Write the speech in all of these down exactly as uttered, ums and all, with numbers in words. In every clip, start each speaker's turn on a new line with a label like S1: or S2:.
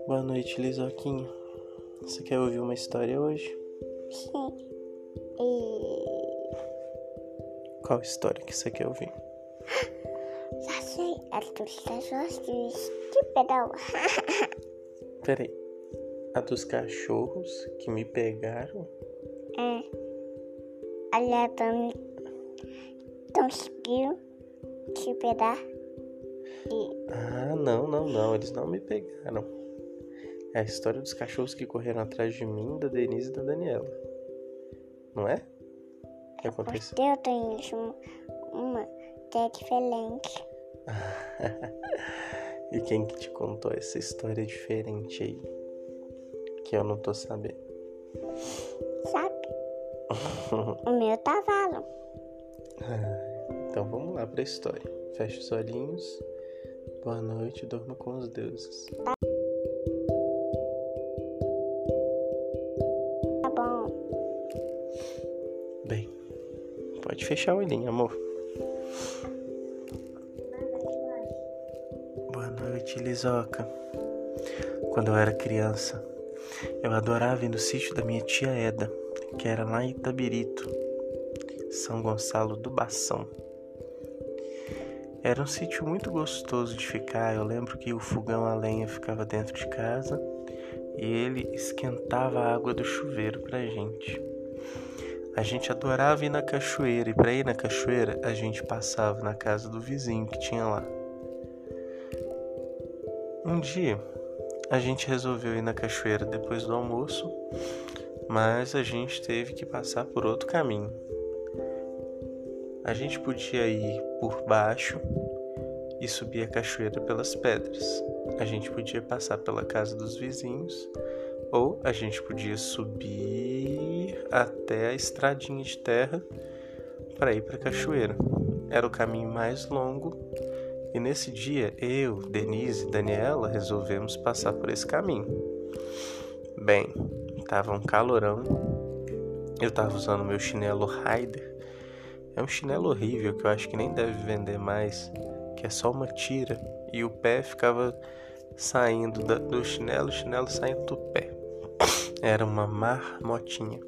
S1: Boa noite, Lisoquinha. Você quer ouvir uma história hoje?
S2: Sim. E...
S1: Qual história que você quer ouvir?
S2: Já sei, é dos cachorros de pedal.
S1: Peraí. A dos cachorros que me pegaram?
S2: É. Olha, tão... conseguiu te pegar. E...
S1: Ah, não, não, não. Eles não me pegaram. É a história dos cachorros que correram atrás de mim, da Denise e da Daniela. Não é? O que aconteceu?
S2: Eu tenho uma, uma que é diferente.
S1: E quem que te contou essa história diferente aí? Que eu não tô sabendo.
S2: Sabe? O meu cavalo.
S1: Então vamos lá pra história. Feche os olhinhos. Boa noite, durma com os deuses.
S2: Tá bom.
S1: Bem, pode fechar o olhinho, amor. Boa noite, Lisoca. Quando eu era criança, eu adorava ir no sítio da minha tia Eda, que era lá em Itabirito, São Gonçalo do Bação. Era um sítio muito gostoso de ficar. Eu lembro que o fogão a lenha ficava dentro de casa e ele esquentava a água do chuveiro pra gente. A gente adorava ir na cachoeira, e pra ir na cachoeira a gente passava na casa do vizinho que tinha lá. Um dia a gente resolveu ir na cachoeira depois do almoço, mas a gente teve que passar por outro caminho. A gente podia ir por baixo e subir a cachoeira pelas pedras. A gente podia passar pela casa dos vizinhos, ou a gente podia subir até a estradinha de terra para ir para a cachoeira. Era o caminho mais longo e nesse dia eu, Denise e Daniela resolvemos passar por esse caminho. Bem, tava um calorão. Eu tava usando meu chinelo Raider. É um chinelo horrível que eu acho que nem deve vender mais, que é só uma tira e o pé ficava saindo da, do chinelo, o chinelo saindo do pé. Era uma marmotinha.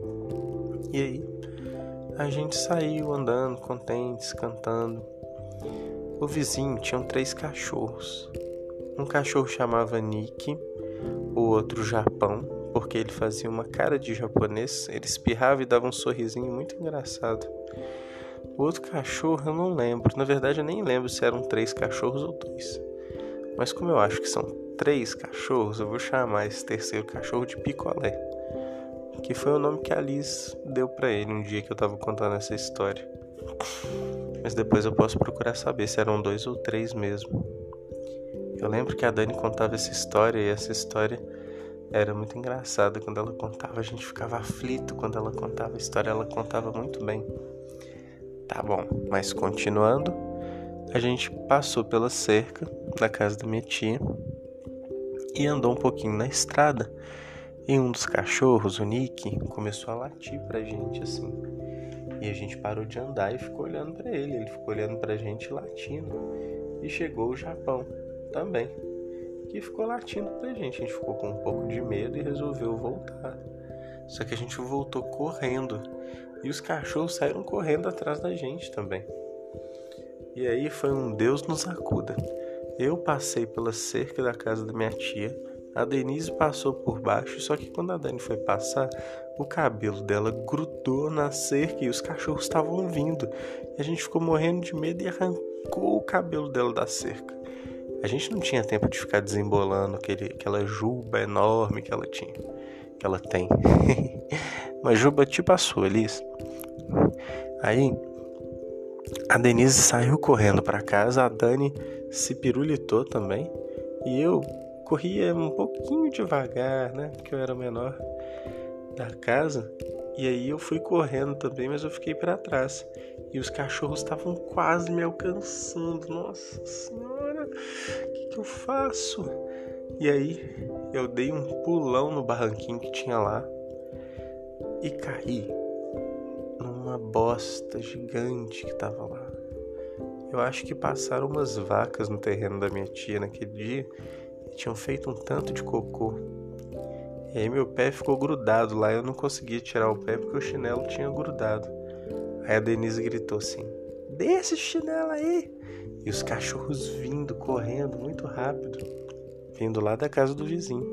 S1: E aí, a gente saiu andando, contentes, cantando. O vizinho tinha três cachorros. Um cachorro chamava Nick, o outro Japão, porque ele fazia uma cara de japonês, ele espirrava e dava um sorrisinho muito engraçado. O outro cachorro eu não lembro, na verdade eu nem lembro se eram três cachorros ou dois. Mas como eu acho que são três cachorros, eu vou chamar esse terceiro cachorro de Picolé, que foi o nome que a Liz deu pra ele um dia que eu tava contando essa história. Mas depois eu posso procurar saber se eram dois ou três mesmo. Eu lembro que a Dani contava essa história e essa história era muito engraçada. Quando ela contava, a gente ficava aflito quando ela contava a história, ela contava muito bem. Tá bom, mas continuando, a gente passou pela cerca da casa da minha tia e andou um pouquinho na estrada e um dos cachorros, o Nick, começou a latir pra gente assim. E a gente parou de andar e ficou olhando pra ele, ele ficou olhando pra gente latindo. E chegou o Japão também, que ficou latindo pra gente. A gente ficou com um pouco de medo e resolveu voltar. Só que a gente voltou correndo e os cachorros saíram correndo atrás da gente também. E aí foi um Deus nos acuda. Eu passei pela cerca da casa da minha tia, a Denise passou por baixo, só que quando a Dani foi passar, o cabelo dela grudou na cerca e os cachorros estavam vindo. E a gente ficou morrendo de medo e arrancou o cabelo dela da cerca. A gente não tinha tempo de ficar desembolando aquele, aquela juba enorme que ela tinha. Que ela tem. Uma juba tipo a sua, Liz. Aí, a Denise saiu correndo pra casa, a Dani se pirulitou também. E eu corria um pouquinho devagar, né? Porque eu era o menor da casa. E aí eu fui correndo também, mas eu fiquei pra trás. E os cachorros estavam quase me alcançando. Nossa Senhora, o que, que eu faço? E aí eu dei um pulão no barranquinho que tinha lá e caí numa bosta gigante que tava lá. Eu acho que passaram umas vacas no terreno da minha tia naquele dia tinham feito um tanto de cocô. E aí meu pé ficou grudado lá, eu não conseguia tirar o pé porque o chinelo tinha grudado. Aí a Denise gritou assim: "Desce esse chinelo aí!" E os cachorros vindo, correndo muito rápido, vindo lá da casa do vizinho.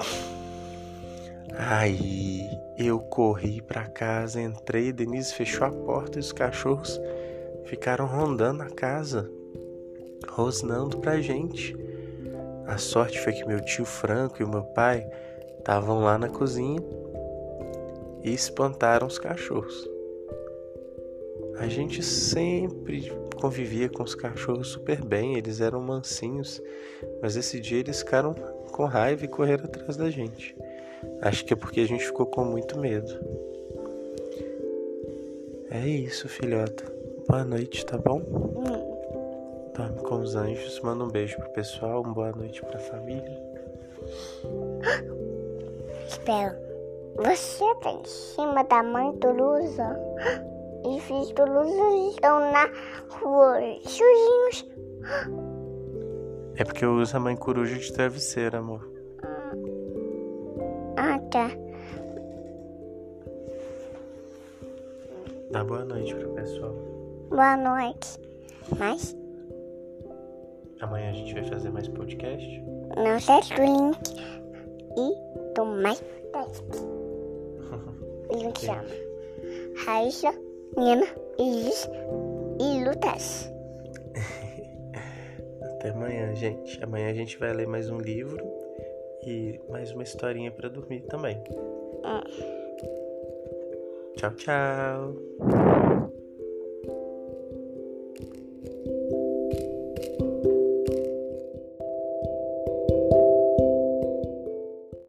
S1: Aí eu corri pra casa, entrei, Denise fechou a porta e os cachorros ficaram rondando a casa, rosnando pra gente. A sorte foi que meu tio Franco e o meu pai estavam lá na cozinha e espantaram os cachorros. A gente sempre convivia com os cachorros super bem, eles eram mansinhos, mas esse dia eles ficaram com raiva e correram atrás da gente. Acho que é porque a gente ficou com muito medo. É isso, filhota. Boa noite, tá bom?
S2: Hum.
S1: Dorme com os anjos. Manda um beijo pro pessoal, uma boa noite pra família.
S2: Espera, você tá em cima da mãe Tulusa? E os filhos Tuluzas estão na rua sujinhos.
S1: É porque eu uso a mãe coruja de travesseiro, amor.
S2: Ah, tá.
S1: Dá boa noite pro pessoal.
S2: Boa noite. Mas
S1: Amanhã a gente vai fazer mais podcast.
S2: não acesse o link e do mais podcast. Ele me chama Raíssa, Nina, Isis e Lucas.
S1: Até amanhã, gente. Amanhã a gente vai ler mais um livro e mais uma historinha pra dormir também.
S2: Hum.
S1: Tchau, tchau.